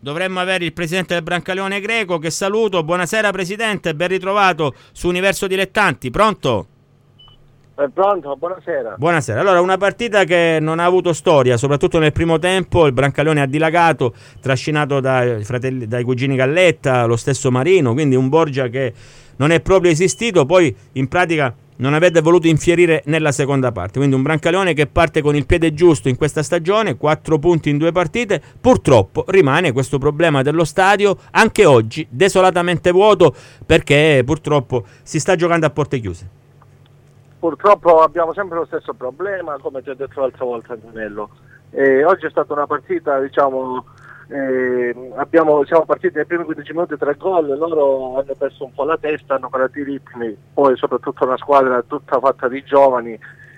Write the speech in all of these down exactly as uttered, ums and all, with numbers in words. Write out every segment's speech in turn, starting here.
dovremmo avere il presidente del Brancaleone Greco, che saluto. Buonasera presidente, ben ritrovato su Universo Dilettanti. Pronto? È pronto, buonasera. Buonasera. Allora, una partita che non ha avuto storia, soprattutto nel primo tempo. Il Brancaleone ha dilagato, trascinato dai fratelli, dai cugini Galletta, lo stesso Marino, quindi un Borgia che non è proprio esistito. Poi in pratica non avete voluto infierire nella seconda parte, quindi un Brancaleone che parte con il piede giusto in questa stagione, quattro punti in due partite. Purtroppo rimane questo problema dello stadio, anche oggi desolatamente vuoto, perché purtroppo si sta giocando a porte chiuse. Purtroppo abbiamo sempre lo stesso problema, come ti ho detto l'altra volta, Antonello. Eh, oggi è stata una partita, diciamo, eh, abbiamo, siamo partiti nei primi quindici minuti, tre gol, loro hanno perso un po' la testa, hanno parato i ritmi, poi soprattutto una squadra tutta fatta di giovani,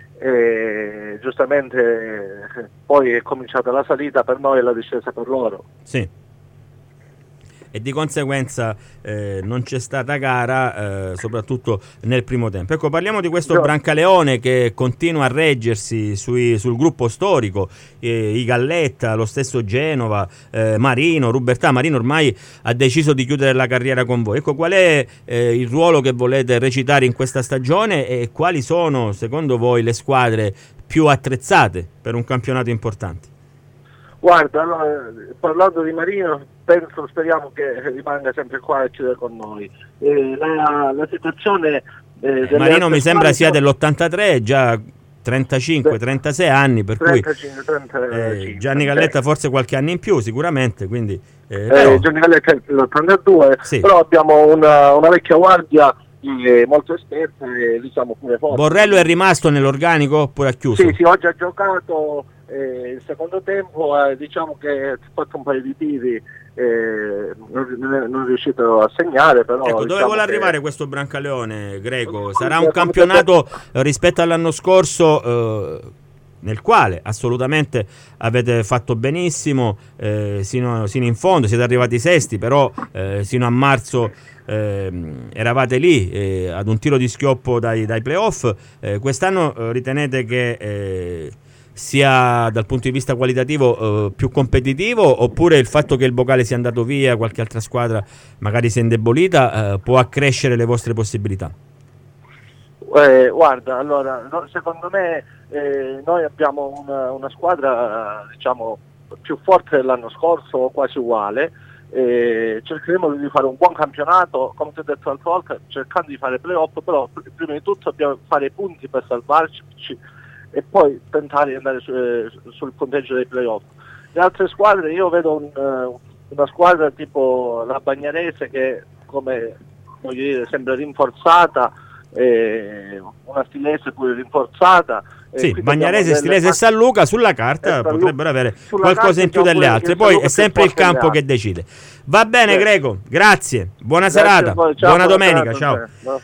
eh, giustamente eh, poi è cominciata la salita per noi e la discesa per loro. Sì. E di conseguenza eh, non c'è stata gara, eh, soprattutto nel primo tempo. Ecco, parliamo di questo Brancaleone che continua a reggersi sui, sul gruppo storico, eh, i Galletta, lo stesso Genova, eh, Marino, Rubertà. Marino ormai ha deciso di chiudere la carriera con voi. Ecco, qual è eh, il ruolo che volete recitare in questa stagione e quali sono, secondo voi, le squadre più attrezzate per un campionato importante? Guarda, allora, parlando di Marino, penso, speriamo che rimanga sempre qua e chiude con noi. Eh, la, la situazione eh, eh, Marino mi sembra sia dell'ottantatré, già trentacinque trentasei anni, per trentacinque, cui trentacinque, eh, Gianni Galletta forse qualche anno in più sicuramente, quindi eh, eh, però... Gianni Galletta è l'ottantadue, sì. Però abbiamo una, una vecchia guardia eh, molto esperta e diciamo pure forte. Borrello è rimasto nell'organico oppure ha chiuso? Sì, sì, oggi ha giocato eh, il secondo tempo, eh, diciamo che ha fatto un paio di tiri, eh, non, non è riuscito a segnare, però ecco, dove diciamo vuole che... arrivare questo Brancaleone Greco? Sarà un campionato eh, rispetto all'anno scorso eh, nel quale assolutamente avete fatto benissimo eh, sino, sino in fondo, siete arrivati sesti, però eh, sino a marzo eh, eravate lì eh, ad un tiro di schioppo dai, dai playoff. Eh, quest'anno eh, ritenete che eh, sia dal punto di vista qualitativo eh, più competitivo, oppure il fatto che il Bocale sia andato via, qualche altra squadra magari si è indebolita, eh, può accrescere le vostre possibilità? Eh, guarda, allora, no, secondo me eh, noi abbiamo una, una squadra diciamo più forte dell'anno scorso, quasi uguale. Eh, cercheremo di fare un buon campionato, come ti ho detto l'altra volta, cercando di fare playoff, però pr- prima di tutto dobbiamo fare punti per salvarci e poi tentare di andare su, eh, sul punteggio dei playoff. Le altre squadre, io vedo un, uh, una squadra tipo la Bagnarese che, come voglio dire, sembra rinforzata, eh, una Stilese pure rinforzata. Sì, Bagnarese, Stilese e San Luca sulla carta Luca, potrebbero avere qualcosa in più delle altre, poi è sempre il campo che decide. Va bene, Greco, grazie, buona Grazie serata, a voi. Ciao, buona buona domenica, serata, ciao.